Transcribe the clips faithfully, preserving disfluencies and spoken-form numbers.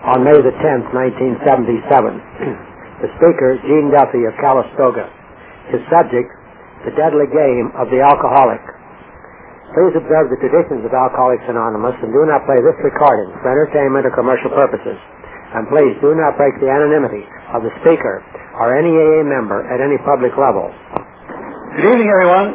on May the tenth, nineteen seventy-seven. The speaker, Gene Duffy of Calistoga. His subject, the deadly game of the alcoholic. Please observe the traditions of Alcoholics Anonymous and do not play this recording for entertainment or commercial purposes. And please do not break the anonymity of the speaker or any A A member at any public level. Good evening, everyone.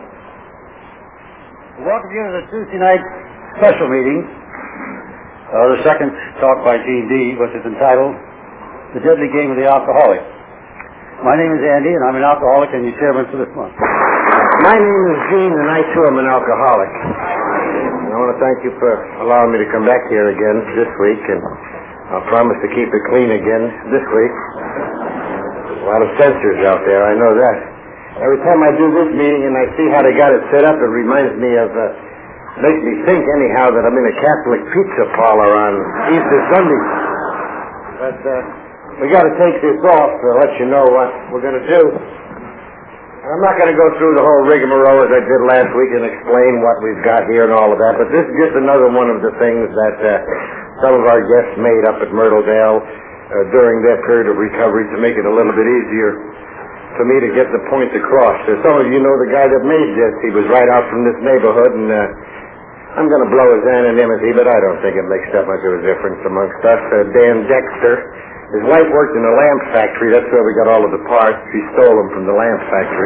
Welcome you to the Tuesday night special meeting. Uh, the second talk by Gene D, which is entitled The Deadly Game of the Alcoholic. My name is Andy, and I'm an alcoholic and your chairman for this month. My name is Gene, and I too am an alcoholic. And I want to thank you for allowing me to come back here again this week, and I'll promise to keep it clean again this week. There's a lot of censors out there, I know that. Every time I do this meeting and I see how they got it set up, it reminds me of, uh, makes me think anyhow that I'm in a Catholic pizza parlor on Easter Sunday. But, uh, we got to take this off to let you know what we're going to do. I'm not going to go through the whole rigmarole as I did last week and explain what we've got here and all of that, but this is just another one of the things that uh, some of our guests made up at Myrtledale uh, during their period of recovery to make it a little bit easier for me to get the point across. So some of you know the guy that made this. He was right out from this neighborhood, and uh, I'm going to blow his anonymity, but I don't think it makes that much of a difference amongst us. Uh, Dan Dexter. His wife worked in a lamp factory. That's where we got all of the parts. She stole them from the lamp factory.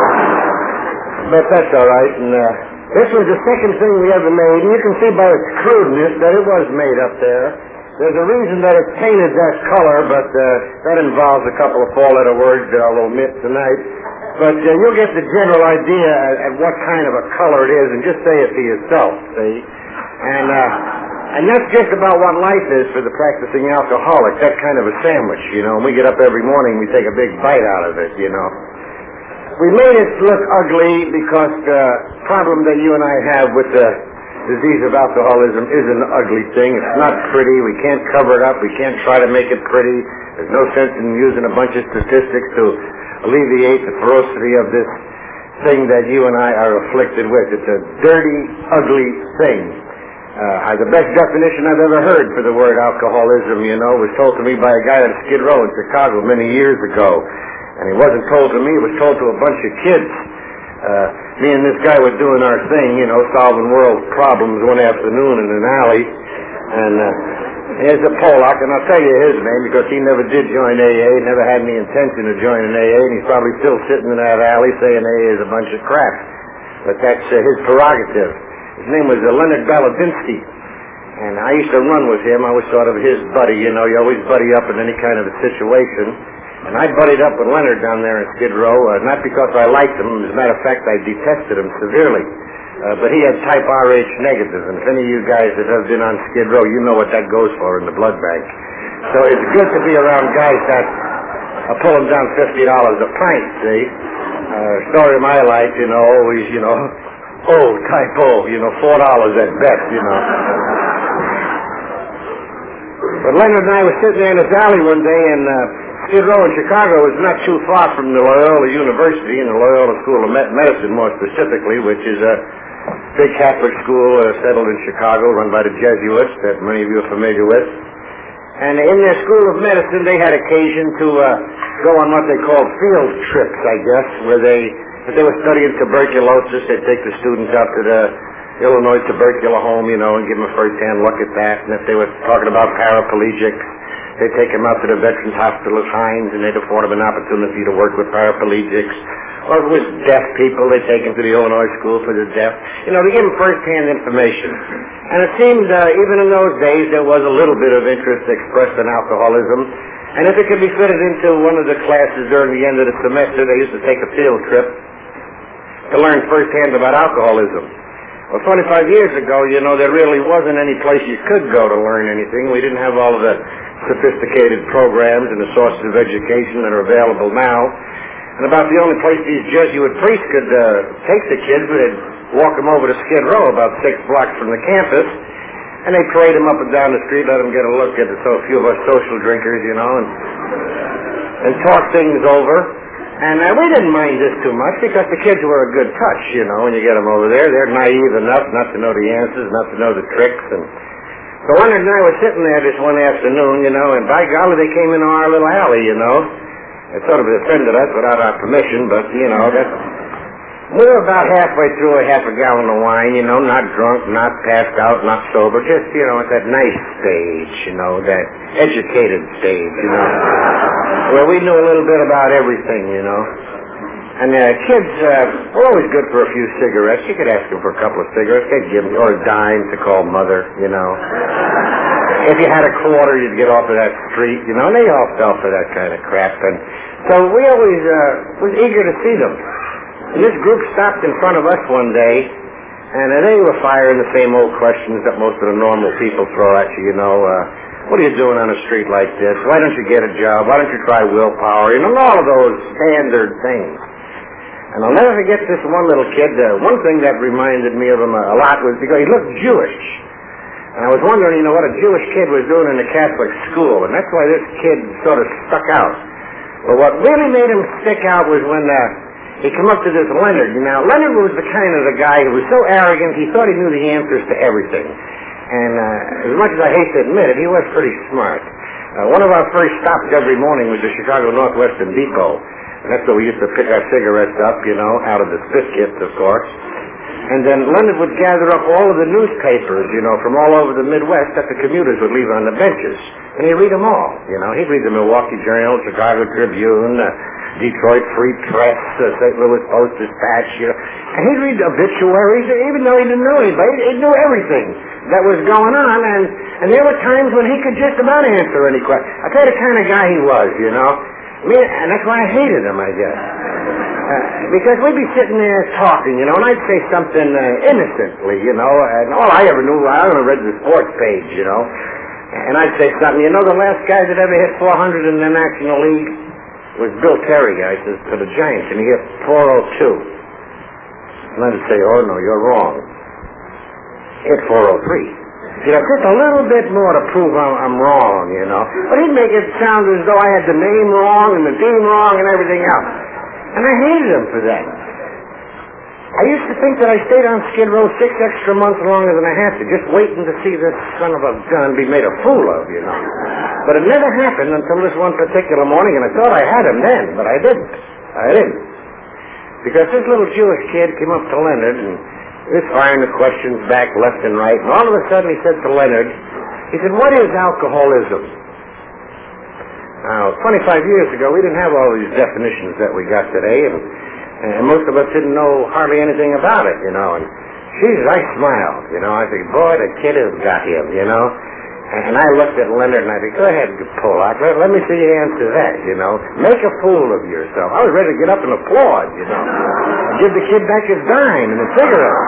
But that's all right. And uh, this was the second thing we ever made. And you can see by its crudeness that it was made up there. There's a reason that it's painted that color, but uh, that involves a couple of four-letter words that I'll omit tonight. But uh, you'll get the general idea at, at what kind of a color it is, and just say it for yourself, see? And... Uh, And that's just about what life is for the practicing alcoholic, that kind of a sandwich, you know. When we get up every morning, we take a big bite out of it, you know. We made it look ugly because the problem that you and I have with the disease of alcoholism is an ugly thing. It's not pretty. We can't cover it up. We can't try to make it pretty. There's no sense in using a bunch of statistics to alleviate the ferocity of this thing that you and I are afflicted with. It's a dirty, ugly thing. Uh, the best definition I've ever heard for the word alcoholism, you know, was told to me by a guy at Skid Row in Chicago many years ago. And it wasn't told to me, it was told to a bunch of kids. Uh, me and this guy were doing our thing, you know, solving world problems one afternoon in an alley. And uh, here's a Polak, and I'll tell you his name because he never did join A A, never had any intention of joining A A, and he's probably still sitting in that alley saying A A is a bunch of crap. But that's uh, his prerogative. His name was uh, Leonard Baladinsky, and I used to run with him. I was sort of his buddy, you know. You always buddy up in any kind of a situation. And I buddied up with Leonard down there in Skid Row, uh, not because I liked him. As a matter of fact, I detested him severely. Uh, but he had type R H negative, and if any of you guys that have been on Skid Row, you know what that goes for in the blood bank. So it's good to be around guys that are pulling down fifty dollars a pint, see? Uh, story of my life, you know, always, you know... Oh, type O, you know, four dollars at best, you know. But Leonard and I were sitting there in this alley one day, and uh, Skid Row in Chicago was not too far from the Loyola University, and the Loyola School of Medicine, more specifically, which is a big Catholic school uh, settled in Chicago, run by the Jesuits, that many of you are familiar with. And in their School of Medicine, they had occasion to uh, go on what they called field trips, I guess, where they... If they were studying tuberculosis, they'd take the students out to the Illinois tubercular home, you know, and give them a first-hand look at that. And if they were talking about paraplegics, they'd take them out to the Veterans Hospital of Hines, and they'd afford them an opportunity to work with paraplegics. Or if it was deaf people, they'd take them to the Illinois School for the Deaf. You know, to give them first-hand information. And it seemed, uh, even in those days, there was a little bit of interest expressed in alcoholism. And if it could be fitted into one of the classes during the end of the semester, they used to take a field trip to learn firsthand about alcoholism. Well, twenty-five years ago, you know, there really wasn't any place you could go to learn anything. We didn't have all of the sophisticated programs and the sources of education that are available now. And about the only place these Jesuit priests could uh, take the kids, they'd walk them over to Skid Row, about six blocks from the campus, and they'd parade them up and down the street, let them get a look at so a few of us social drinkers, you know, and, and talk things over. And uh, we didn't mind this too much because the kids were a good touch, you know, when you get them over there. They're naive enough not to know the answers, not to know the tricks. And So Leonard and I were sitting there this one afternoon, you know, and by golly, they came into our little alley, you know. It sort of offended us without our permission, but, you know, that we were about halfway through a half a gallon of wine, you know, not drunk, not passed out, not sober, just, you know, at that nice stage, you know, that educated stage, you know, where we knew a little bit about everything, you know. And uh, kids uh, were always good for a few cigarettes. You could ask them for a couple of cigarettes. They'd give them, or a dime to call mother, you know. If you had a quarter, you'd get off of that street, you know, and they all fell for that kind of crap. And so we always uh, was eager to see them. And this group stopped in front of us one day, and uh, they were firing the same old questions that most of the normal people throw at you, you know. Uh, what are you doing on a street like this? Why don't you get a job? Why don't you try willpower? You know, all of those standard things. And I'll never forget this one little kid. Uh, one thing that reminded me of him a, a lot was because he looked Jewish. And I was wondering, you know, what a Jewish kid was doing in a Catholic school. And that's why this kid sort of stuck out. But what really made him stick out was when uh, he came up to this Leonard. Now, Leonard was the kind of the guy who was so arrogant, he thought he knew the answers to everything. And uh, as much as I hate to admit it, he was pretty smart. Uh, one of our first stops every morning was the Chicago Northwestern Depot. And that's where we used to pick our cigarettes up, you know, out of the spit kits, of course. And then Leonard would gather up all of the newspapers, you know, from all over the Midwest that the commuters would leave on the benches. And he'd read them all, you know. He'd read the Milwaukee Journal, Chicago Tribune, uh, Detroit Free Press, uh, Saint Louis Post-Dispatch, you know. And he'd read obituaries, even though he didn't know anybody. He knew everything that was going on. And, and there were times when he could just about answer any question. I'll tell you the kind of guy he was, you know. Me, and that's why I hated him, I guess. Uh, because we'd be sitting there talking, you know, and I'd say something uh, innocently, you know, and all I ever knew, I only read the sports page, you know, and I'd say something, you know, the last guy that ever hit four hundred in the National League was Bill Terry, I says, for the Giants, and he hit four oh two. And I'd say, oh, no, you're wrong. He hit four oh three. You know, just a little bit more to prove I'm, I'm wrong, you know. But he'd make it sound as though I had the name wrong and the team wrong and everything else. And I hated him for that. I used to think that I stayed on Skid Row six extra months longer than I had to, just waiting to see this son of a gun be made a fool of, you know. But it never happened until this one particular morning, and I thought I had him then, but I didn't. I didn't. Because this little Jewish kid came up to Leonard and he was firing the questions back left and right, and all of a sudden he said to Leonard, he said, what is alcoholism? Now, twenty-five years ago, we didn't have all these definitions that we got today, and, and most of us didn't know hardly anything about it, you know, and Jesus, I smiled, you know, I said, boy, the kid has got him, you know. And I looked at Leonard and I said, go ahead, Pollock, let, let me see you answer that, you know. Make a fool of yourself. I was ready to get up and applaud, you know. Give the kid back his dime and a cigarette.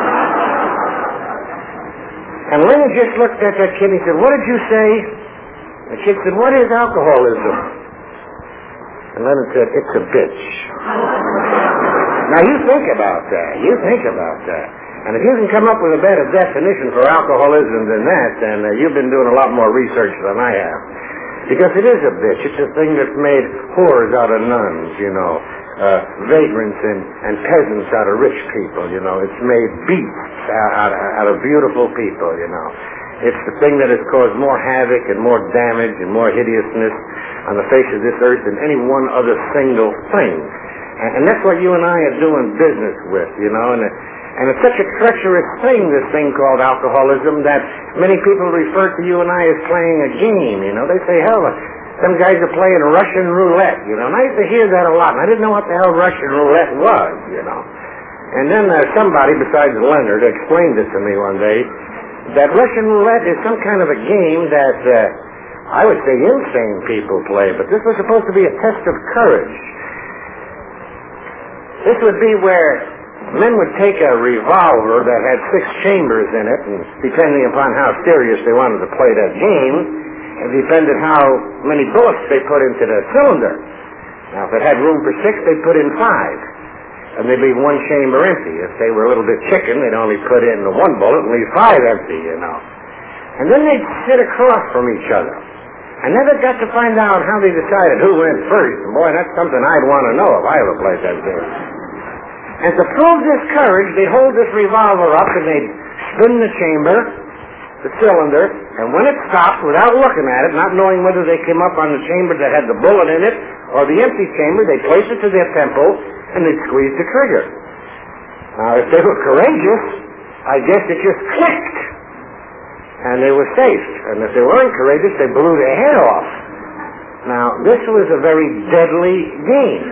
And Leonard just looked at that kid and he said, what did you say? The kid said, what is alcoholism? And Leonard said, it's a bitch. Now you think about that. You think about that. And if you can come up with a better definition for alcoholism than that, then uh, you've been doing a lot more research than I have. Because it is a bitch. It's a thing that's made whores out of nuns, you know, uh, vagrants and, and peasants out of rich people, you know. It's made beasts out, out, out of beautiful people, you know. It's the thing that has caused more havoc and more damage and more hideousness on the face of this earth than any one other single thing. And, and that's what you and I are doing business with, you know, and uh, And it's such a treacherous thing, this thing called alcoholism, that many people refer to you and I as playing a game, you know. They say, hell, some guys are playing Russian roulette, you know. And I used to hear that a lot, and I didn't know what the hell Russian roulette was, you know. And then uh, somebody besides Leonard explained it to me one day, that Russian roulette is some kind of a game that, uh, I would say insane people play, but this was supposed to be a test of courage. This would be where men would take a revolver that had six chambers in it, and depending upon how serious they wanted to play that game, it depended how many bullets they put into the cylinder. Now, if it had room for six, they'd put in five, and they'd leave one chamber empty. If they were a little bit chicken, they'd only put in the one bullet and leave five empty, you know. And then they'd sit across from each other. I never got to find out how they decided who went first. And boy, that's something I'd want to know if I ever played that game. And to prove this courage, they'd hold this revolver up and they'd spin the chamber, the cylinder, and when it stopped, without looking at it, not knowing whether they came up on the chamber that had the bullet in it or the empty chamber, they'd place it to their temple and they'd squeeze the trigger. Now, if they were courageous, I guess it just clicked, and they were safe. And if they weren't courageous, they blew their head off. Now, this was a very deadly game,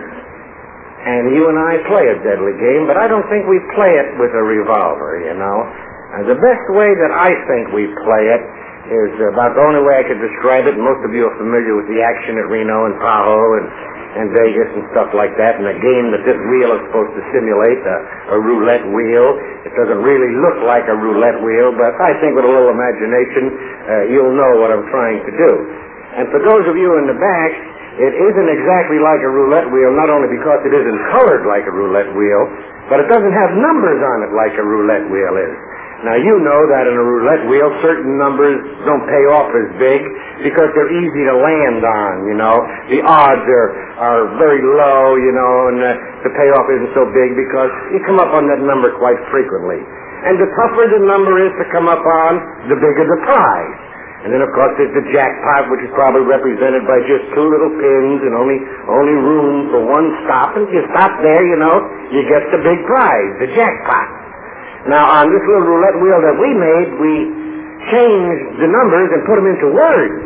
and you and I play a deadly game, but I don't think we play it with a revolver, you know. And the best way that I think we play it is about the only way I could describe it. Most of you are familiar with the action at Reno and Tahoe and, and Vegas and stuff like that, and the game that this wheel is supposed to simulate, a, a roulette wheel. It doesn't really look like a roulette wheel, but I think with a little imagination, uh, you'll know what I'm trying to do. And for those of you in the back, it isn't exactly like a roulette wheel, not only because it isn't colored like a roulette wheel, but it doesn't have numbers on it like a roulette wheel is. Now, you know that in a roulette wheel, certain numbers don't pay off as big because they're easy to land on, you know. The odds are, are very low, you know, and uh, the payoff isn't so big because you come up on that number quite frequently. And the tougher the number is to come up on, the bigger the prize. And then, of course, there's the jackpot, which is probably represented by just two little pins and only only room for one stop. And if you stop there, you know, you get the big prize, the jackpot. Now, on this little roulette wheel that we made, we changed the numbers and put them into words.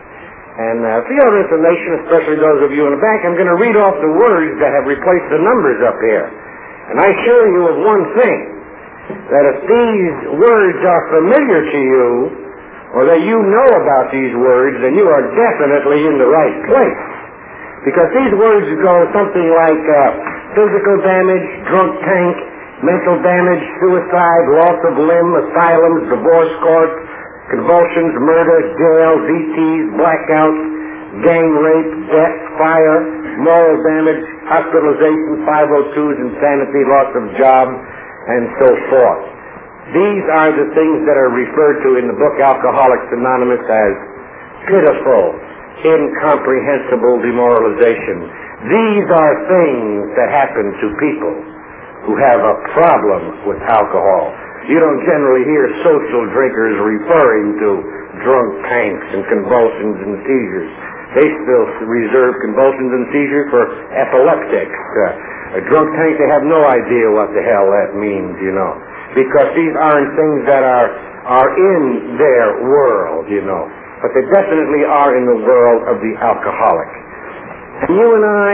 And uh, for your information, especially those of you in the back, I'm going to read off the words that have replaced the numbers up here. And I assure you of one thing, that if these words are familiar to you, or that you know about these words, then you are definitely in the right place. Because these words go something like uh, physical damage, drunk tank, mental damage, suicide, loss of limb, asylums, divorce court, convulsions, murder, jail, V Ts, blackouts, gang rape, death, fire, moral damage, hospitalization, five oh twos, insanity, loss of job, and so forth. These are the things that are referred to in the book Alcoholics Anonymous as pitiful, incomprehensible demoralization. These are things that happen to people who have a problem with alcohol. You don't generally hear social drinkers referring to drunk tanks and convulsions and seizures. They still reserve convulsions and seizures for epileptics. Uh, a drunk tank, they have no idea what the hell that means, you know, because these aren't things that are, are in their world, you know, but they definitely are in the world of the alcoholic. And you and I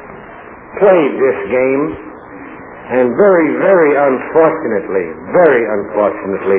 played this game, and very, very unfortunately, very unfortunately,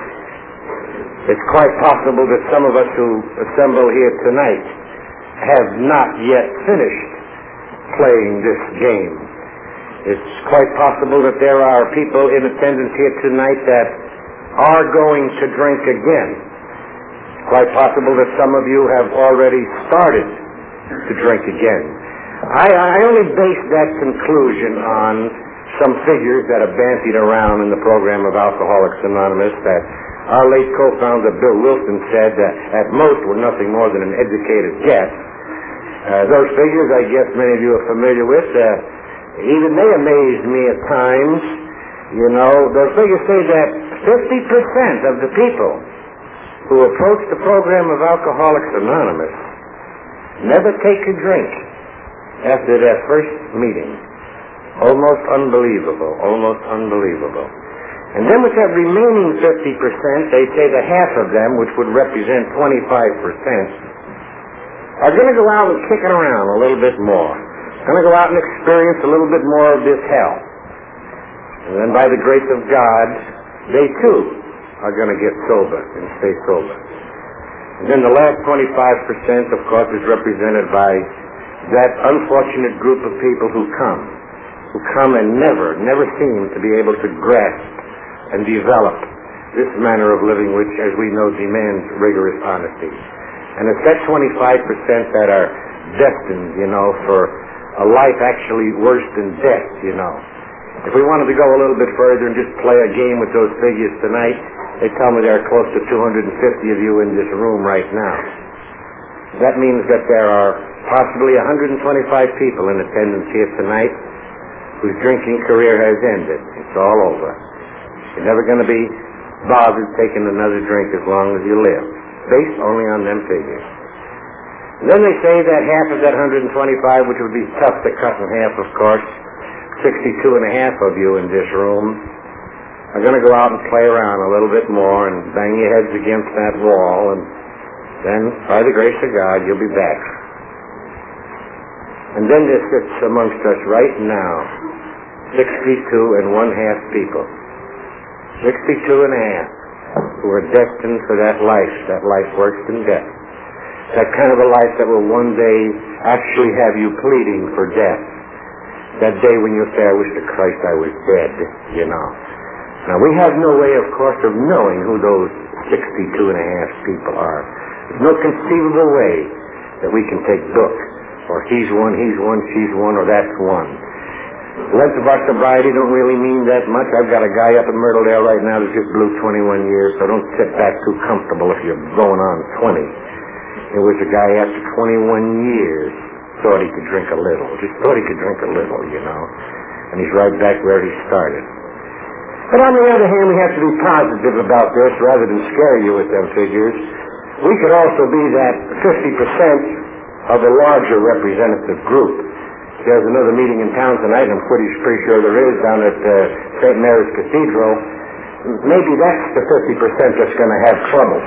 it's quite possible that some of us who assemble here tonight have not yet finished playing this game. It's quite possible that there are people in attendance here tonight that are going to drink again. It's quite possible that some of you have already started to drink again. I, I only base that conclusion on some figures that are bandied around in the program of Alcoholics Anonymous that our late co-founder Bill Wilson said that at most were nothing more than an educated guess. Uh, those figures, I guess many of you are familiar with. Uh, even they amazed me at times. You know, those figures say that fifty percent of the people who approach the program of Alcoholics Anonymous never take a drink after their first meeting. Almost unbelievable, almost unbelievable. And then with that remaining fifty percent, they say that half of them, which would represent twenty-five percent, are going to go out and kick it around a little bit more. Going to go out and experience a little bit more of this hell. And then by the grace of God, they too are going to get sober and stay sober. And then the last twenty-five percent, of course, is represented by that unfortunate group of people who come, who come and never, never seem to be able to grasp and develop this manner of living which, as we know, demands rigorous honesty. And it's that twenty-five percent that are destined, you know, for a life actually worse than death, you know. If we wanted to go a little bit further and just play a game with those figures tonight, they tell me there are close to two hundred fifty of you in this room right now. That means that there are possibly one hundred twenty-five people in attendance here tonight whose drinking career has ended. It's all over. You're never going to be bothered taking another drink as long as you live, based only on them figures. And then they say that half of that one hundred twenty-five, which would be tough to cut in half, of course, sixty-two and a half of you in this room, are going to go out and play around a little bit more and bang your heads against that wall, and then, by the grace of God, you'll be back. And then there sits amongst us right now sixty-two and one half people. sixty-two and a half who are destined for that life, that life worse than death. That kind of a life that will one day actually have you pleading for death. That day when you say, I wish to Christ I was dead, you know. Now, we have no way, of course, of knowing who those sixty-two and a half people are. There's no conceivable way that we can take book, or he's one, he's one, she's one, or that's one. The length of our sobriety don't really mean that much. I've got a guy up in Myrtledale right now that just blew twenty-one years, so don't sit back too comfortable if you're going on twenty. It was a guy after twenty-one years thought he could drink a little, just thought he could drink a little, you know, and he's right back where he started. But on the other hand, we have to be positive about this rather than scare you with them figures. We could also be that fifty percent of a larger representative group. There's another meeting in town tonight, I'm pretty, pretty sure there is, down at uh, Saint Mary's Cathedral. Maybe that's the fifty percent that's going to have trouble.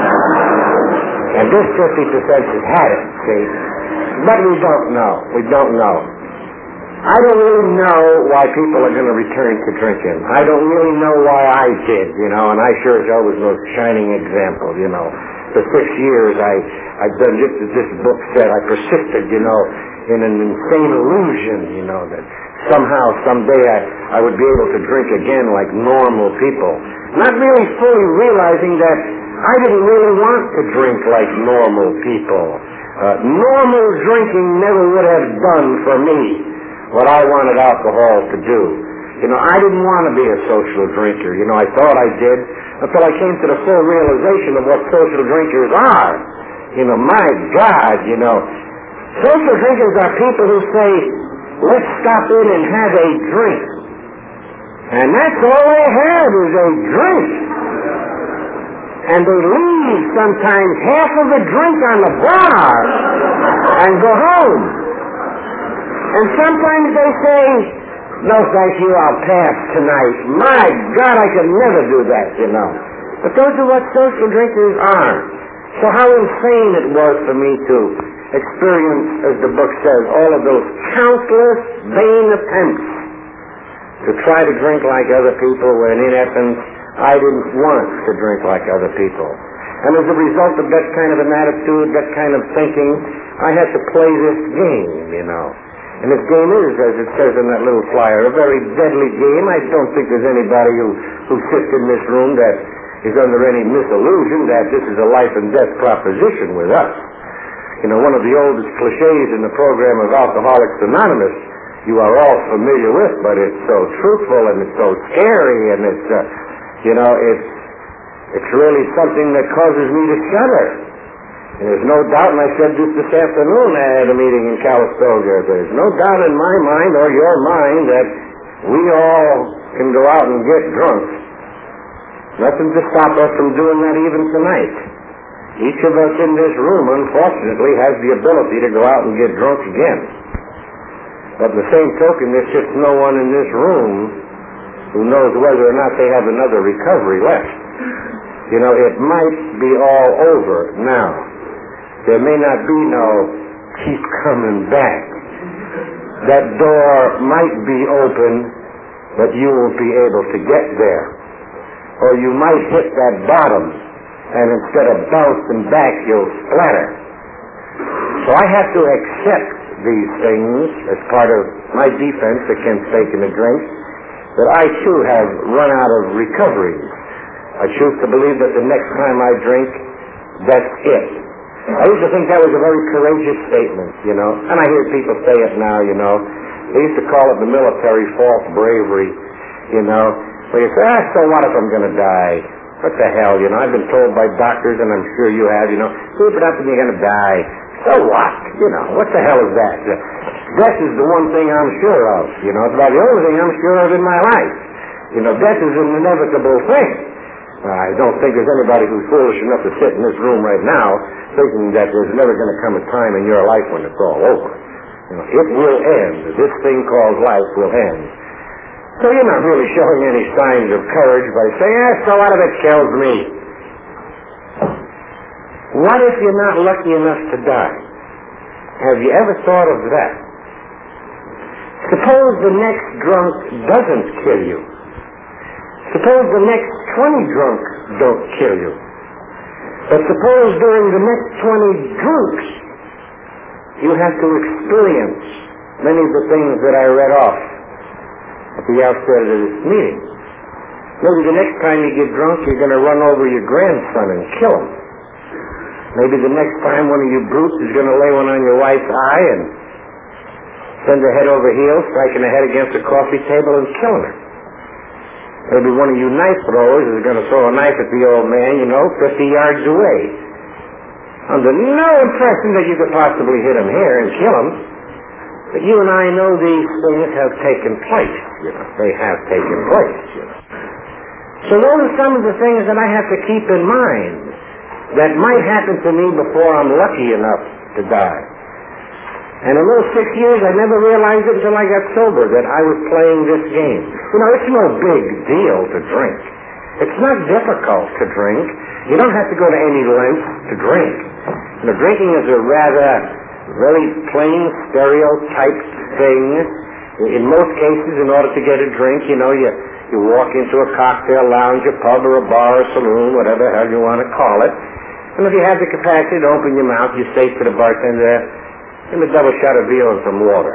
And this fifty percent has had it, see? But we don't know. We don't know. I don't really know why people are going to return to drinking. I don't really know why I did, you know, and I sure as hell was no shining example, you know. For six years, I, I've done just as this book said. I persisted, you know, in an insane illusion, you know, that somehow, someday I, I would be able to drink again like normal people. Not really fully realizing that I didn't really want to drink like normal people. Uh, normal drinking never would have done for me what I wanted alcohol to do. You know, I didn't want to be a social drinker. You know, I thought I did until I came to the full realization of what social drinkers are. You know, my God, you know, social drinkers are people who say, let's stop in and have a drink. And that's all they have is a drink. And they leave sometimes half of a drink on the bar and go home. And sometimes they say, no, thank you, I'll pass tonight. My God, I could never do that, you know. But those are what social drinkers are. So how insane it was for me to experience, as the book says, all of those countless vain attempts to try to drink like other people when in essence I didn't want to drink like other people. And as a result of that kind of an attitude, that kind of thinking, I had to play this game, you know. And this game is, as it says in that little flyer, a very deadly game. I don't think there's anybody who, who sits in this room that is under any misillusion that this is a life and death proposition with us. You know, one of the oldest cliches in the program of Alcoholics Anonymous, you are all familiar with, but it's so truthful and it's so scary and it's, uh, you know, it's, it's really something that causes me to shudder. And there's no doubt, and I said this this afternoon at a meeting in Calistoga, there's no doubt in my mind or your mind that we all can go out and get drunk. Nothing to stop us from doing that even tonight. Each of us in this room, unfortunately, has the ability to go out and get drunk again. But the same token, there's just no one in this room who knows whether or not they have another recovery left. You know, it might be all over now. There may not be no keep coming back. That door might be open, but you won't be able to get there. Or you might hit that bottom, and instead of bouncing back, you'll splatter. So I have to accept these things as part of my defense against taking a drink, that I too have run out of recoveries. I choose to believe that the next time I drink, that's it. I used to think that was a very courageous statement, you know, and I hear people say it now, you know. They used to call it the military false bravery, you know, where you say, ah, so what if I'm going to die? What the hell, you know, I've been told by doctors, and I'm sure you have, you know, keep it up and you're going to die. So what? You know, what the hell is that? Death is the one thing I'm sure of, you know. It's about the only thing I'm sure of in my life. You know, death is an inevitable thing. I don't think there's anybody who's foolish enough to sit in this room right now thinking that there's never going to come a time in your life when it's all over. You know, it will end. This thing called life will end. So you're not really showing any signs of courage by saying, ah, so what if it kills me? What if you're not lucky enough to die? Have you ever thought of that? Suppose the next drunk doesn't kill you. Suppose the next twenty drunks don't kill you. But suppose during the next twenty drunks you have to experience many of the things that I read off at the outset of this meeting. Maybe the next time you get drunk you're going to run over your grandson and kill him. Maybe the next time one of you brutes is going to lay one on your wife's eye and send her head over heels, striking her head against the coffee table and killing her. Maybe one of you knife throwers is going to throw a knife at the old man, you know, fifty yards away. Under no impression that you could possibly hit him here and kill him. But you and I know these things have taken place, you know. They have taken place, you know. So those are some of the things that I have to keep in mind that might happen to me before I'm lucky enough to die. And in those six years, I never realized it until I got sober that I was playing this game. You know, it's no big deal to drink. It's not difficult to drink. You don't have to go to any length to drink. You know, drinking is a rather very plain, stereotyped thing. In most cases, in order to get a drink, you know, you, you walk into a cocktail lounge, a pub, or a bar, or saloon, whatever the hell you want to call it. And if you have the capacity to open your mouth, you say to the bartender, "Give me a double shot of veal and some water."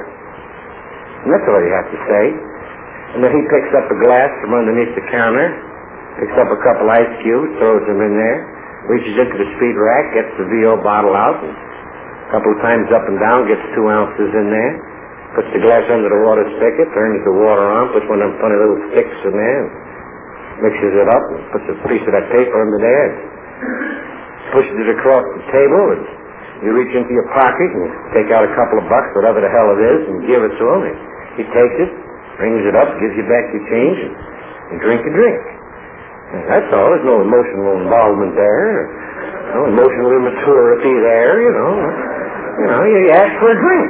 And that's all you have to say. And then he picks up a glass from underneath the counter, picks up a couple ice cubes, throws them in there, reaches into the speed rack, gets the veal bottle out, and a couple of times up and down, gets two ounces in there, puts the glass under the water spigot, turns the water on, puts one of them funny little sticks in there, and mixes it up, and puts a piece of that paper under there, and pushes it across the table, and you reach into your pocket and take out a couple of bucks, whatever the hell it is, and give it to him. And he takes it, brings it up, gives you back your change, and you drink a drink. And that's all. There's no emotional involvement there. No emotional immaturity there, you know. You know, you ask for a drink.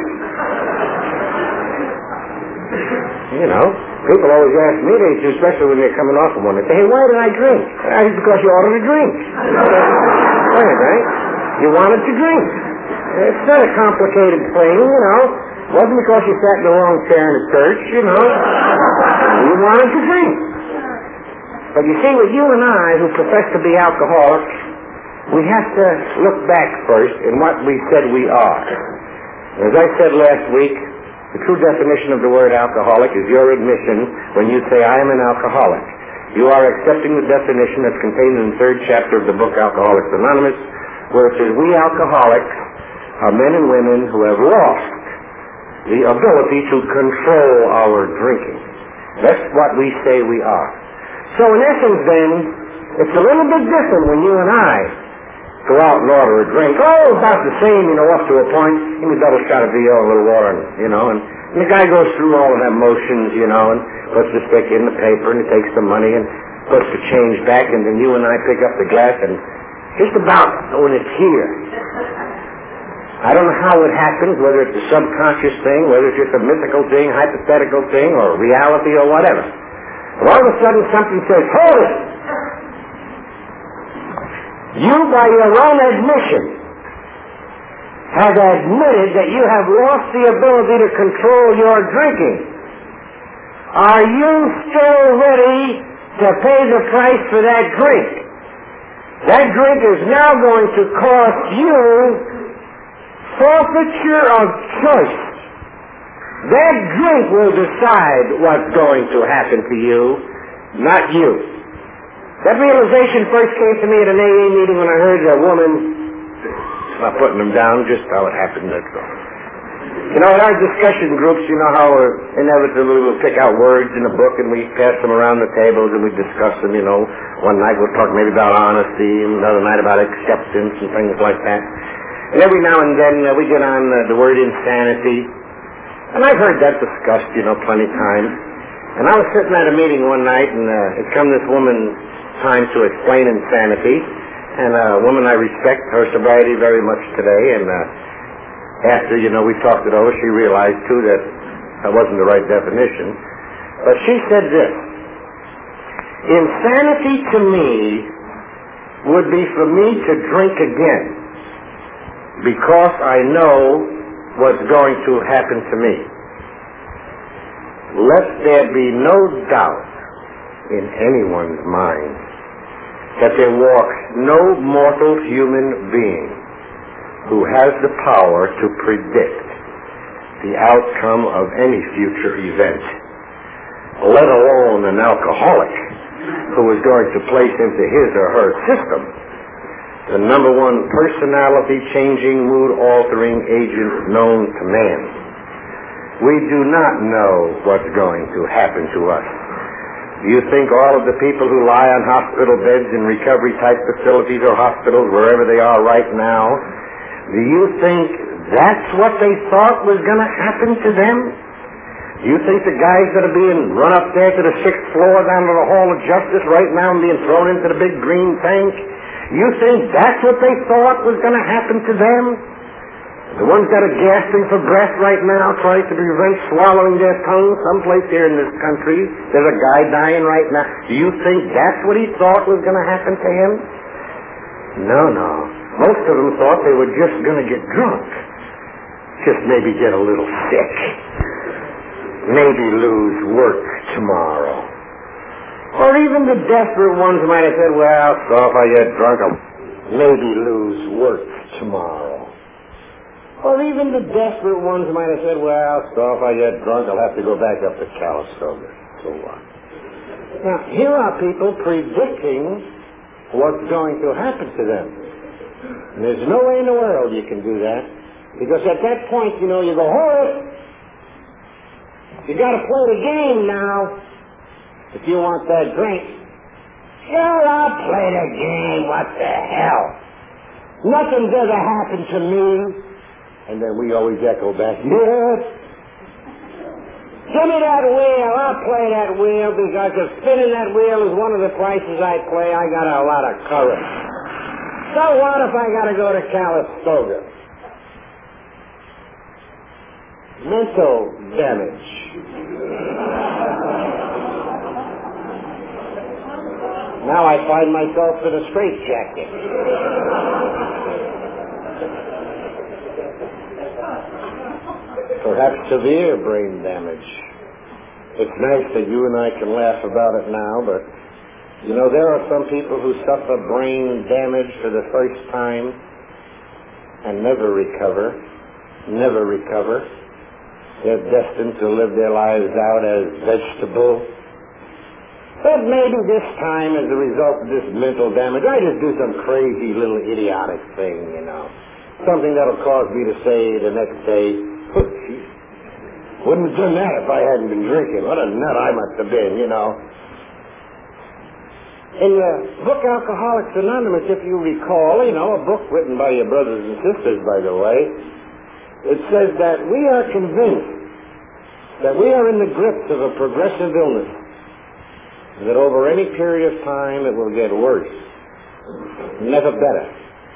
You know, people always ask me, they do, especially when they're coming off of one. They say, "Hey, why did I drink?" "Ah, it's because you ordered a drink." Right, right? You wanted to drink. It's not a complicated thing, you know. It wasn't because you sat in the wrong chair in the church, you know. You wanted to drink. But you see, with you and I, who profess to be alcoholics, we have to look back first in what we said we are. As I said last week, the true definition of the word alcoholic is your admission when you say, "I am an alcoholic." You are accepting the definition that's contained in the third chapter of the book Alcoholics Anonymous, where it says, "We alcoholics are men and women who have lost the ability to control our drinking." That's what we say we are. So in essence then, it's a little bit different when you and I go out and order a drink. Oh, about the same, you know, up to a point. Give me a double shot of veal, a little water, and, you know, and, and the guy goes through all of that motions, you know, and puts the stick in the paper, and he takes the money and puts the change back, and then you and I pick up the glass, and just about when it's here. I don't know how it happens, whether it's a subconscious thing, whether it's just a mythical thing, hypothetical thing, or reality, or whatever. But all of a sudden something says, "Hold it! You, by your own admission, have admitted that you have lost the ability to control your drinking. Are you still ready to pay the price for that drink? That drink is now going to cost you forfeiture of choice. That drink will decide what's going to happen to you, not you." That realization first came to me at an A A meeting when I heard a woman, not putting them down, just how it happened. That's all. You know, in our discussion groups, you know how we're inevitably we'll pick out words in a book and we pass them around the tables and we discuss them, you know. One night we'll talk maybe about honesty, and another night about acceptance and things like that. And every now and then uh, we get on uh, the word insanity. And I've heard that discussed, you know, plenty of times. And I was sitting at a meeting one night, and uh, it come this woman time to explain insanity, and a woman I respect her sobriety very much today, and uh, after, you know, we talked it over, she realized, too, that that wasn't the right definition. But she said this: insanity to me would be for me to drink again because I know what's going to happen to me. Let there be no doubt in anyone's mind that there walks no mortal human being who has the power to predict the outcome of any future event, let alone an alcoholic who is going to place into his or her system the number one personality-changing, mood-altering agent known to man. We do not know what's going to happen to us. You think all of the people who lie on hospital beds in recovery-type facilities or hospitals, wherever they are right now, do you think that's what they thought was going to happen to them? Do you think the guys that are being run up there to the sixth floor down to the Hall of Justice right now and being thrown into the big green tank, you think that's what they thought was going to happen to them? The ones that are gasping for breath right now, trying to prevent swallowing their tongue someplace here in this country, there's a guy dying right now. Do you think that's what he thought was going to happen to him? No, no. Most of them thought they were just going to get drunk. Just maybe get a little sick. Maybe lose work tomorrow. Or even the desperate ones might have said, well, so if I get drunk, I'll maybe lose work tomorrow. Or even the desperate ones might have said, well, so if I get drunk, I'll have to go back up to Calistoga. So what? Now, here are people predicting what's going to happen to them. And there's no way in the world you can do that. Because at that point, you know, you go, Horace, you got to play the game now if you want that drink. Sure, I'll play the game. What the hell? Nothing's ever happened to me. And then we always echo back, yes. Give me that wheel. I'll play that wheel because if spinning that wheel is one of the prices I play, I got a lot of courage. So what if I got to go to Calistoga? Mental damage. Now I find myself in a straitjacket. Perhaps severe brain damage. It's nice that you and I can laugh about it now, but, you know, there are some people who suffer brain damage for the first time and never recover, never recover. They're destined to live their lives out as vegetables. But maybe this time, as a result of this mental damage, I just do some crazy little idiotic thing, you know. Something that'll cause me to say the next day, oh, geez, wouldn't have done that if I hadn't been drinking. What a nut I must have been, you know. In the book Alcoholics Anonymous, if you recall, you know, a book written by your brothers and sisters, by the way, it says that we are convinced that we are in the grips of a progressive illness, and that over any period of time it will get worse, never better.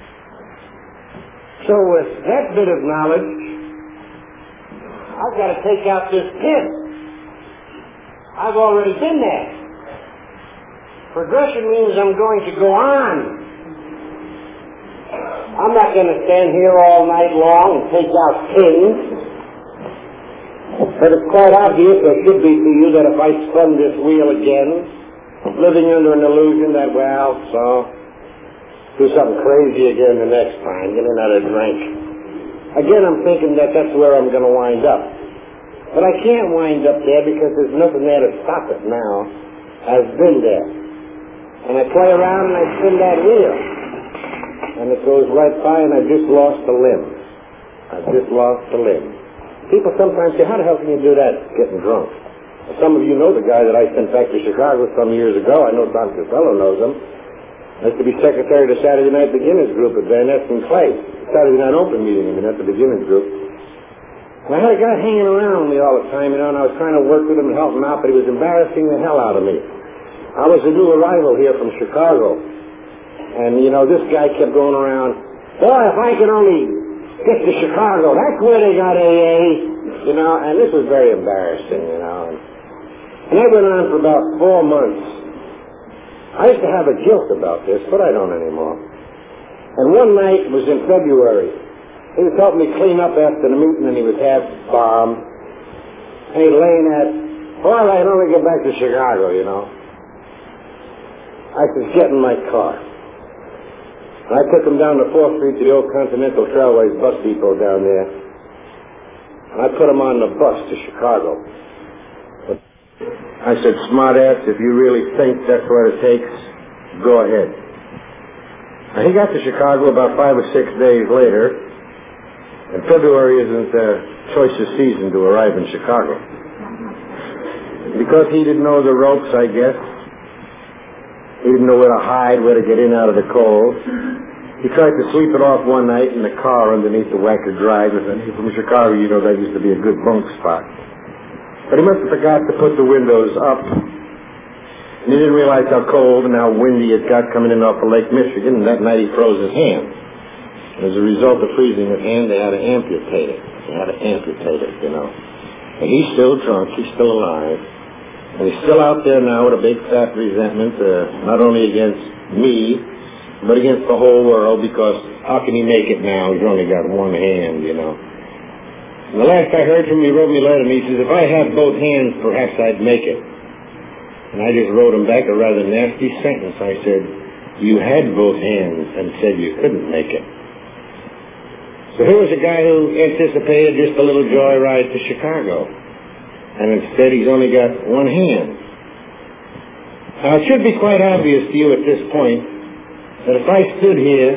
So with that bit of knowledge, I've got to take out this pin. I've already been there. Progression means I'm going to go on. I'm not going to stand here all night long and take out pins. But it's quite obvious, or should be to you, that if I spun this wheel again, living under an illusion that, well, so, do something crazy again the next time, get another drink. Again, I'm thinking that that's where I'm going to wind up. But I can't wind up there because there's nothing there to stop it now. I've been there. And I play around and I spin that wheel. And it goes right by and I just lost a limb. I just lost a limb. People sometimes say, how the hell can you do that getting drunk? Well, some of you know the guy that I sent back to Chicago some years ago. I know Don Costello knows him. I used to be secretary of the Saturday Night Beginners Group at Van Ness and Clay. Saturday Night Open meeting, I mean, at the Beginners Group. And I had a guy hanging around me all the time, you know, and I was trying to work with him and help him out, but he was embarrassing the hell out of me. I was a new arrival here from Chicago. And, you know, this guy kept going around, boy, if I could only get to Chicago, that's where they got A A, you know, and this was very embarrassing, you know. And that went on for about four months. I used to have a guilt about this, but I don't anymore. And one night, it was in February, he was helping me clean up after the meeting, and he was half bombed. And he'd laying at, well, I only get back to Chicago, you know. I said, get in my car. And I took him down to fourth Street to the old Continental Trailways bus depot down there. And I put him on the bus to Chicago. But I said, smart-ass, if you really think that's what it takes, go ahead. Now, he got to Chicago about five or six days later, and February isn't the choicest season to arrive in Chicago. Because he didn't know the ropes, I guess. He didn't know where to hide, where to get in out of the cold. He tried to sweep it off one night in the car underneath the Wacker Drive. And from Chicago, you know, that used to be a good bunk spot. But he must have forgot to put the windows up. And he didn't realize how cold and how windy it got coming in off of Lake Michigan. And that night he froze his hand. And as a result of freezing his hand, they had to amputate it. They had to amputate it, you know. And he's still drunk. He's still alive. And he's still out there now with a big fat resentment, uh, not only against me, but against the whole world, because how can he make it now? He's only got one hand, you know. And the last I heard from him, he wrote me a letter, and he says, if I had both hands, perhaps I'd make it. And I just wrote him back a rather nasty sentence. I said, you had both hands and said you couldn't make it. So here was a guy who anticipated just a little joyride to Chicago. And instead he's only got one hand. Now it should be quite obvious to you at this point that if I stood here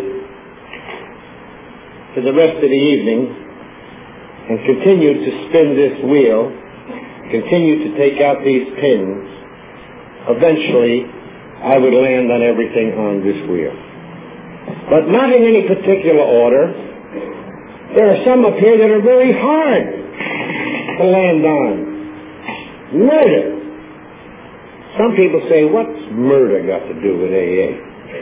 for the rest of the evening and continued to spin this wheel, continued to take out these pins, eventually I would land on everything on this wheel. But not in any particular order. There are some up here that are very hard to land on. Murder. Some people say, what's murder got to do with A A?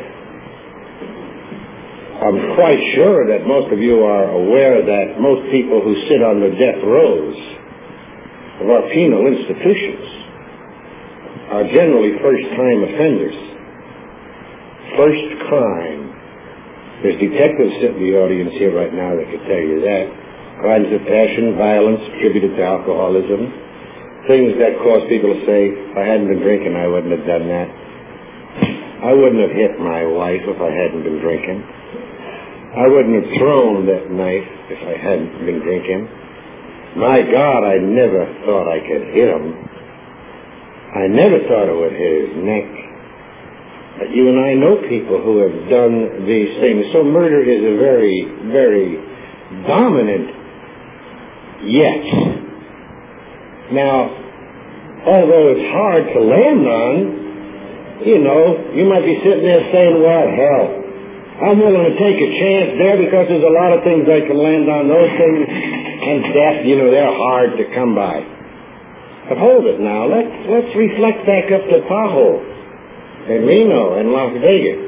I'm quite sure that most of you are aware that most people who sit on the death rows of our penal institutions are generally first-time offenders. First crime. There's detectives sitting in the audience here right now that could tell you that. Crimes of passion, violence attributed to alcoholism. Things that cause people to say, if I hadn't been drinking, I wouldn't have done that. I wouldn't have hit my wife if I hadn't been drinking. I wouldn't have thrown that knife if I hadn't been drinking. My God, I never thought I could hit him. I never thought it would hit his neck. But you and I know people who have done these things. So murder is a very, very dominant yes. Now, although it's hard to land on, you know, you might be sitting there saying, well, hell, I'm willing to take a chance there because there's a lot of things I can land on. Those things and death, you know, they're hard to come by. But hold it now. Let's, let's reflect back up to Tahoe and Reno and Las Vegas.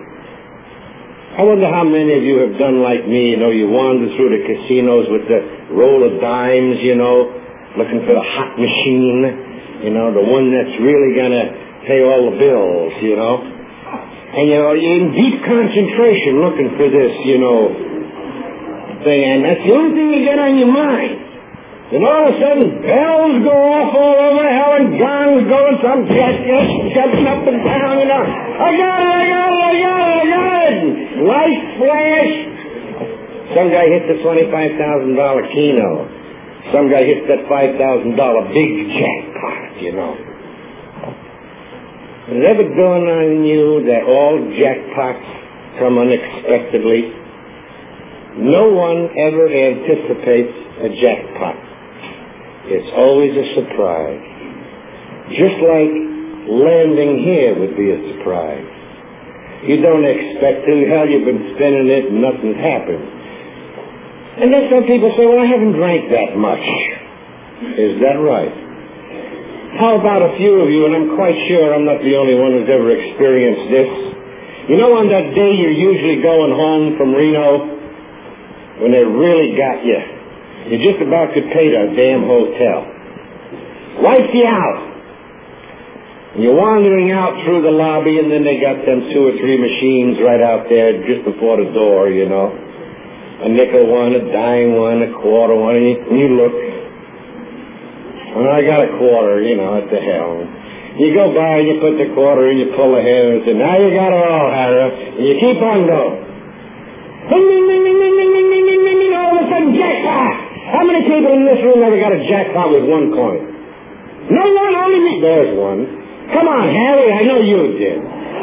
I wonder how many of you have done like me. You know, you wander through the casinos with the roll of dimes, you know, looking for the hot machine, you know, the one that's really going to pay all the bills, you know. And, you know, you're in deep concentration looking for this, you know, thing. And that's the only thing you get on your mind. Then all of a sudden, bells go off all over hell and guns going, some jet just jumping up and down, you know. I got it, I got it, I got it, I got it. Lights flash. Some guy hits the twenty-five thousand dollars Keno. Some guy hits that five thousand dollars big jackpot, you know. Has it ever dawned on you that all jackpots come unexpectedly? No one ever anticipates a jackpot. It's always a surprise. Just like landing here would be a surprise. You don't expect to. Hell, you've been spinning it and nothing's happened. And then some people say, well, I haven't drank that much. Is that right? How about a few of you, and I'm quite sure I'm not the only one who's ever experienced this. You know, on that day you're usually going home from Reno, when they really got you, you just about could pay the damn hotel. Wipes you out. And you're wandering out through the lobby, and then they got them two or three machines right out there just before the door, you know. A nickel one, a dime one, a quarter one, and you, and you look. And I got a quarter, you know, what the hell. You go by and you put the quarter in, you pull the hair and say, now you got it all, Harry. And you keep on going. Ding, ding, ding, ding, ding, ding, ding, ding, ding, ding, ding, all of a sudden, jackpot! How many people in this room ever got a jackpot with one coin? No one, only me. There's one. Come on, Harry, I know you did.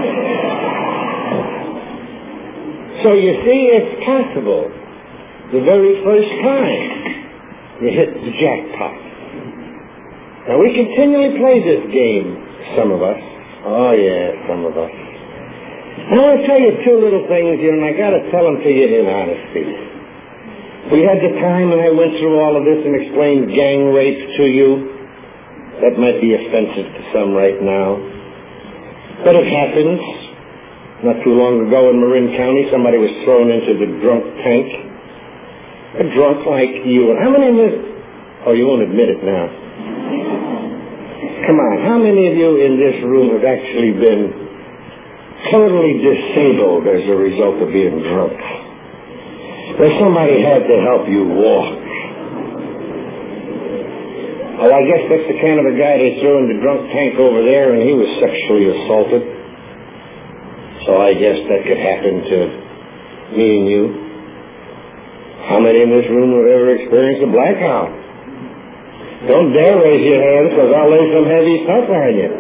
So you see, it's possible. The very first time you hit the jackpot. Now, we continually play this game, some of us. Oh, yeah, some of us. Now, I'll tell you two little things here, and I got to tell them to you in honesty. We had the time when I went through all of this and explained gang rape to you. That might be offensive to some right now. But it happens. Not too long ago in Marin County, somebody was thrown into the drunk tank. A drunk like you. And how many of you... Oh, you won't admit it now. Come on, how many of you in this room have actually been totally disabled as a result of being drunk? Where somebody had to help you walk. Well, I guess that's the kind of a guy they threw in the drunk tank over there, and he was sexually assaulted. So I guess that could happen to me and you. How many in this room have ever experienced a blackout? Don't dare raise your hands, because I'll lay some heavy stuff on you.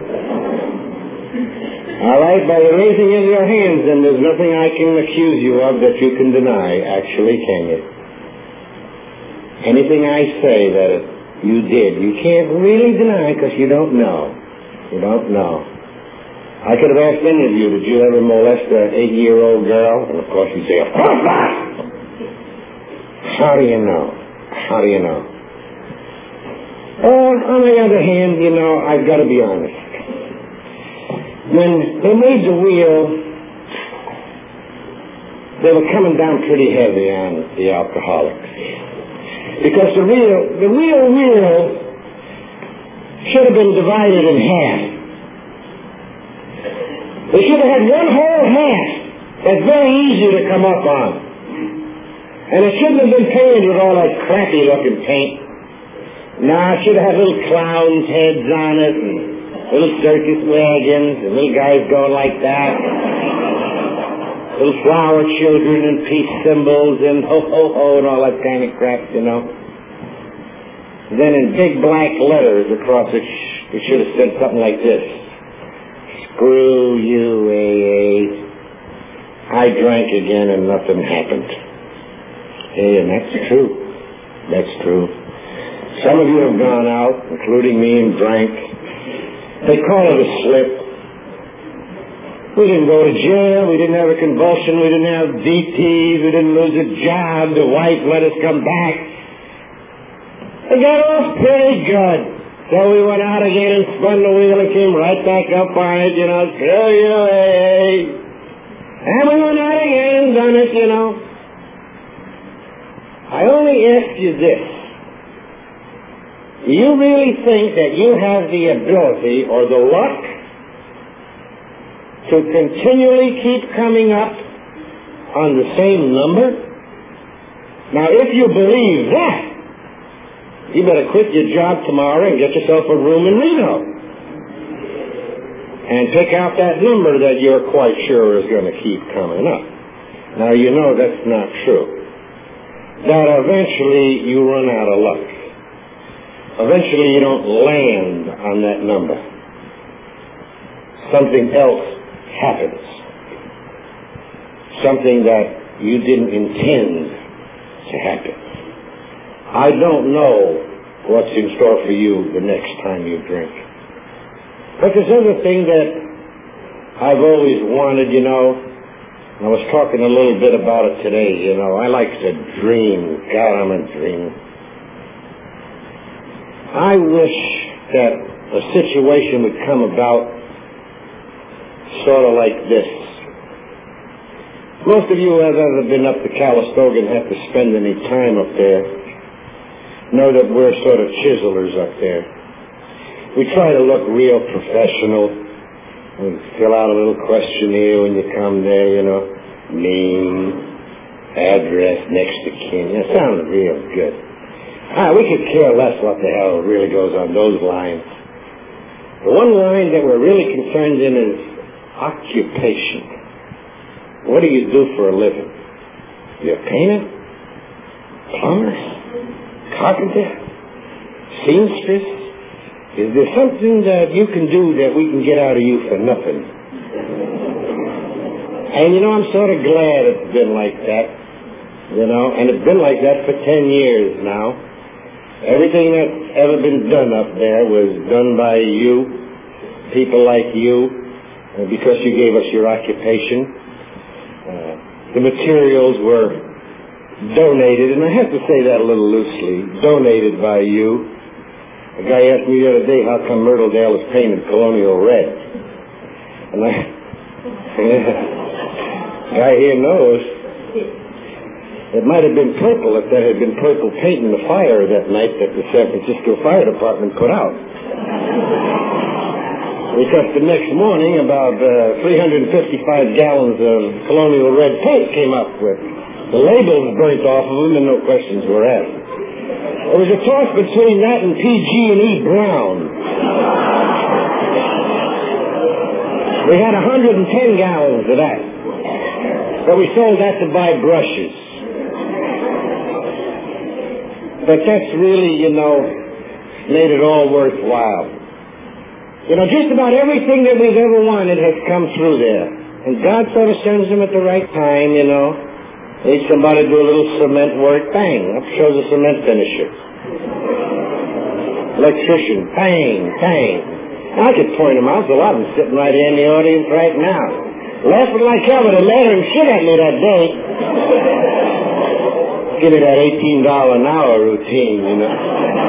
All right, by the raising of your hands, then there's nothing I can accuse you of that you can deny, actually, can you? Anything I say that you did, you can't really deny because you don't know. You don't know. I could have asked any of you, did you ever molest an eight-year-old girl? And, of course, you'd say, of course not! How do you know? How do you know? Or, on the other hand, you know, I've got to be honest. When they made the wheel, they were coming down pretty heavy on the alcoholics. Because the real, the real wheel should have been divided in half. They should have had one whole half that's very easy to come up on. And it shouldn't have been painted with all that crappy-looking paint. No, it should have had little clowns' heads on it, and little circus wagons, and little guys going like that. Little flower children and peace symbols and ho-ho-ho and all that kind of crap, you know. And then in big black letters across it, it should have said something like this. Screw you, A A. I drank again and nothing happened. Hey, and that's true. That's true. Some of you have gone out, including me, and drank. They call it a slip. We didn't go to jail. We didn't have a convulsion. We didn't have D Ts. We didn't lose a job. The wife let us come back. They got off pretty good. So we went out again and spun the wheel and came right back up on it, you know. Screw you, hey. And we went out again and done it, you know. I only ask you this. Do you really think that you have the ability or the luck to continually keep coming up on the same number? Now, if you believe that, you better quit your job tomorrow and get yourself a room in Reno. And pick out that number that you're quite sure is going to keep coming up. Now, you know that's not true. That eventually you run out of luck. Eventually you don't land on that number. Something else happens. Something that you didn't intend to happen. I don't know what's in store for you the next time you drink. But there's another thing that I've always wanted, you know. I was talking a little bit about it today, you know. I like to dream. God, I'm a dreamer. I wish that a situation would come about sort of like this. Most of you who have ever been up to Calistoga and have to spend any time up there know that we're sort of chiselers up there. We try to look real professional. We fill out a little questionnaire when you come there, you know. Name, address, next of kin. It sounds real good. Ah, we could care less what the hell really goes on those lines. The one line that we're really concerned in is occupation. What do you do for a living? You a painter? Plumber? Carpenter? Seamstress? Is there something that you can do that we can get out of you for nothing? And you know, I'm sort of glad it's been like that. You know, and it's been like that for ten years now. Everything that's ever been done up there was done by you, people like you, because you gave us your occupation. Uh, the materials were donated, and I have to say that a little loosely, donated by you. A guy asked me the other day how come Myrtledale is painted colonial red. And I, guy here knows. It might have been purple if there had been purple paint in the fire that night that the San Francisco Fire Department put out. Because the next morning, about uh, three hundred fifty-five gallons of colonial red paint came up with the labels burnt off of them and no questions were asked. There was a toss between that and P G and E Brown. We had one hundred ten gallons of that. So we sold that to buy brushes. But that's really, you know, made it all worthwhile. You know, just about everything that we've ever wanted has come through there. And God sort of sends them at the right time, you know. Needs somebody to do a little cement work, bang, up shows a cement finisher. Electrician, bang, bang. I could point them out, so a lot of them sitting right here in the audience right now. Laughing like hell, but they made him shit at me that day. Give me that eighteen dollars an hour routine, you know.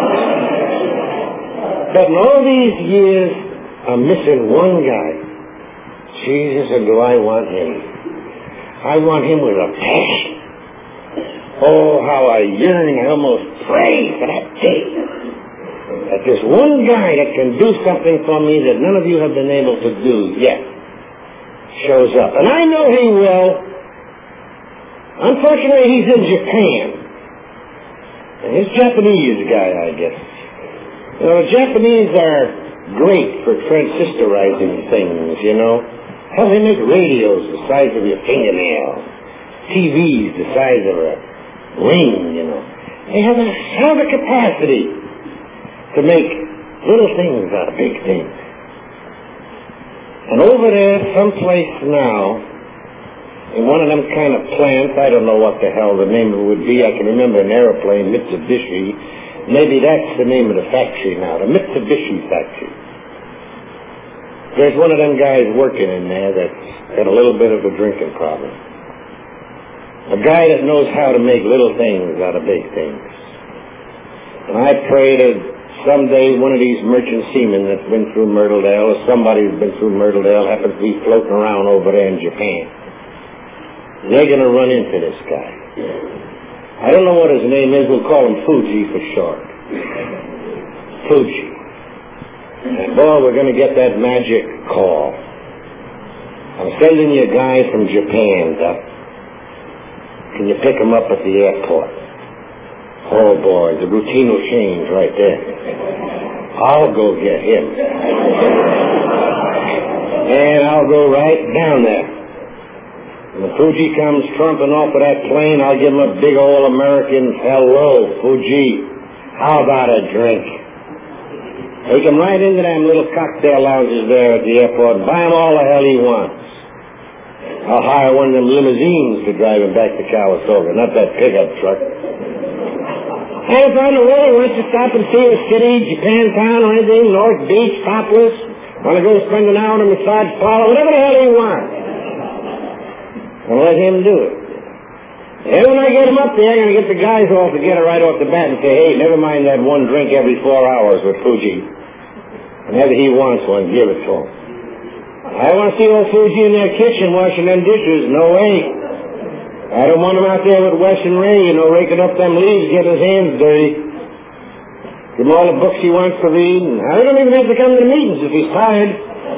But in all these years, I'm missing one guy. Jesus, and do I want him. I want him with a passion. Oh, how I yearn, I almost pray for that day. That there's one guy that can do something for me that none of you have been able to do yet. Shows up. And I know he will. Unfortunately, he's in Japan. And he's a Japanese guy, I guess. You know, the Japanese are great for transistorizing things, you know. Hell, they make radios the size of your fingernail. T Vs the size of a ring, you know. They have a hell of a capacity to make little things out of big things. And over there, someplace now, in one of them kind of plants, I don't know what the hell the name of it would be. I can remember an airplane, Mitsubishi. Maybe that's the name of the factory now, the Mitsubishi factory. There's one of them guys working in there that's got a little bit of a drinking problem. A guy that knows how to make little things out of big things. And I pray that someday one of these merchant seamen that's been through Myrtledale, or somebody who's been through Myrtledale, happens to be floating around over there in Japan. They're going to run into this guy. I don't know what his name is. We'll call him Fuji for short. Fuji. And boy, we're going to get that magic call. I'm sending you a guy from Japan, Doc. Can you pick him up at the airport? Oh, boy, the routine will change right there. I'll go get him. And I'll go right down there. When Fuji comes trumping off of that plane, I'll give him a big old American hello, Fuji. How about a drink? Take him right into them little cocktail lounges there at the airport and buy him all the hell he wants. I'll hire one of them limousines to drive him back to Calistoga, not that pickup truck. And if on the way he wants to stop and see a city, Japantown or anything, North Beach, Topless, want to go spend an hour in a massage parlor, whatever the hell he wants. I'll let him do it. And when I get him up there, I'm going to get the guys all together right off the bat and say, hey, never mind that one drink every four hours with Fuji. Whenever he wants one, give it to him. I want to see old Fuji in their kitchen washing them dishes. No way. I don't want him out there with Wes and Ray, you know, raking up them leaves, getting his hands dirty. Give him all the books he wants to read. And I don't even have to come to the meetings if he's tired.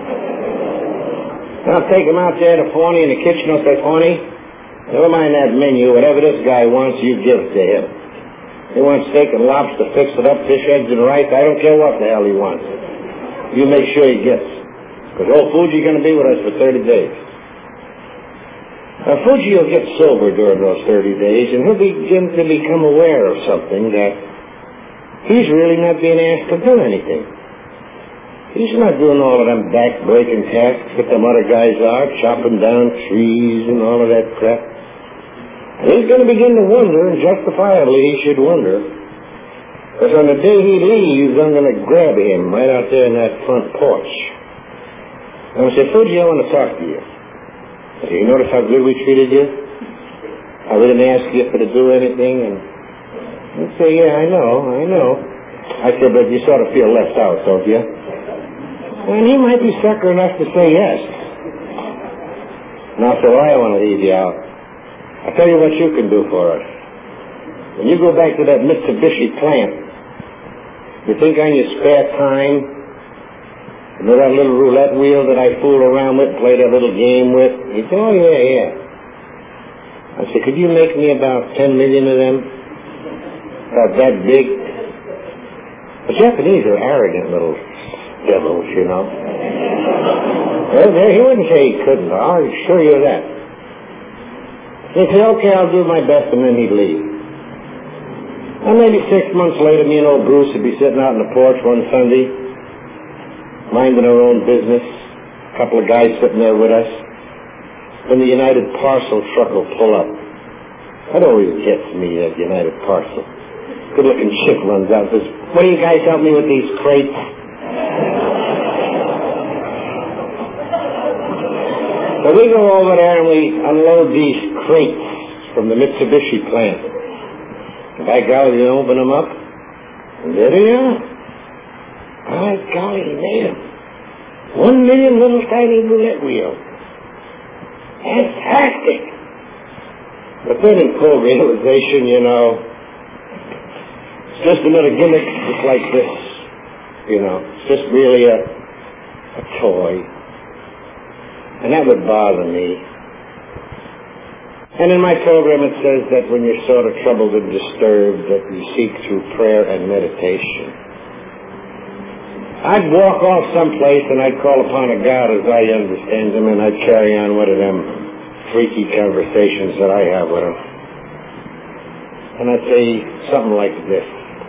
I'll take him out there to Forney in the kitchen. I'll say, Forney, never mind that menu. Whatever this guy wants, you give it to him. He wants steak and lobster, fix it up, fish, eggs, and rice. I don't care what the hell he wants. You make sure he gets it. Because old Fuji's going to be with us for thirty days. Now, Fuji will get sober during those thirty days, and he'll begin to become aware of something, that he's really not being asked to do anything. He's not doing all of them back-breaking tasks that them other guys are, chopping down trees and all of that crap. And he's going to begin to wonder, and justifiably he should wonder, because on the day he leaves, I'm going to grab him right out there in that front porch. I'm going to say, Fuji, I want to talk to you. I say, you notice how good we treated you? How we didn't ask you for to do anything? And he'd say, yeah, I know, I know. I said, but you sort of feel left out, don't you? And he might be sucker enough to say yes. Now, so I want to leave you out. I'll tell you what you can do for us. When you go back to that Mitsubishi plant, you think on your spare time, you know that little roulette wheel that I fool around with, play that little game with? He said, oh, yeah, yeah. I said, could you make me about ten million of them? About that big? The Japanese are arrogant little devils, you know. Well, he wouldn't say he couldn't. I'll assure you of that. He'd say, okay, I'll do my best, and then he'd leave. And maybe six months later, me and old Bruce would be sitting out on the porch one Sunday, minding our own business. A couple of guys sitting there with us. When the United Parcel truck will pull up. That always gets me, that United Parcel. Good-looking chick runs out and says, what do you guys help me with these crates? So we go over there and we unload these crates from the Mitsubishi plant. And by golly, we open them up, and there they are. By golly, he made them. One million little tiny roulette wheels. Fantastic. But then in full realization, you know, it's just another gimmick just like this. You know, it's just really a, a toy. And that would bother me. And in my program it says that when you're sort of troubled and disturbed, that you seek through prayer and meditation. I'd walk off someplace and I'd call upon a God as I understand him, and I'd carry on one of them freaky conversations that I have with him. And I'd say something like this.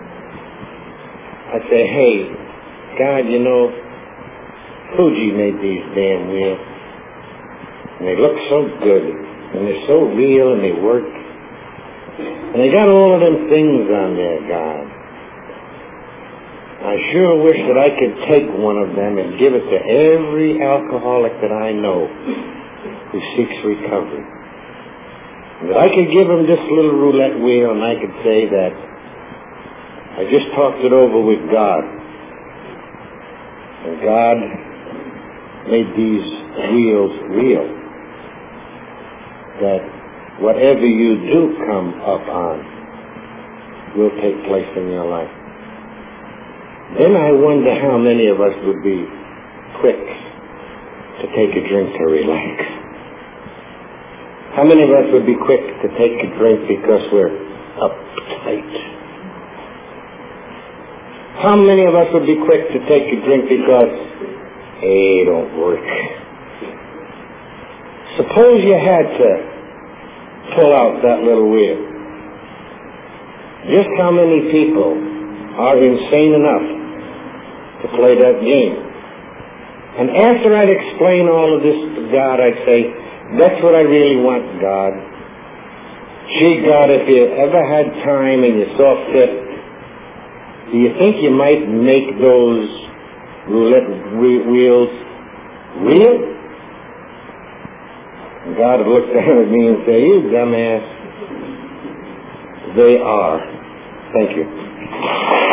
I'd say, hey, God, you know, Fuji made these damn wheels. And they look so good, and they're so real, and they work. And they got all of them things on there, God. I sure wish that I could take one of them and give it to every alcoholic that I know who seeks recovery. And that I could give him this little roulette wheel, and I could say that I just talked it over with God. And God made these wheels real. That whatever you do come upon will take place in your life. Then I wonder how many of us would be quick to take a drink to relax. How many of us would be quick to take a drink because we're uptight? How many of us would be quick to take a drink because it don't work? Suppose you had to pull out that little wheel. Just how many people are insane enough to play that game? And after I'd explain all of this to God, I'd say, that's what I really want, God. Gee, God, if you ever had time and you saw fit, do you think you might make those roulette wheels real? And God would look down at me and say, you dumbass. They are. Thank you.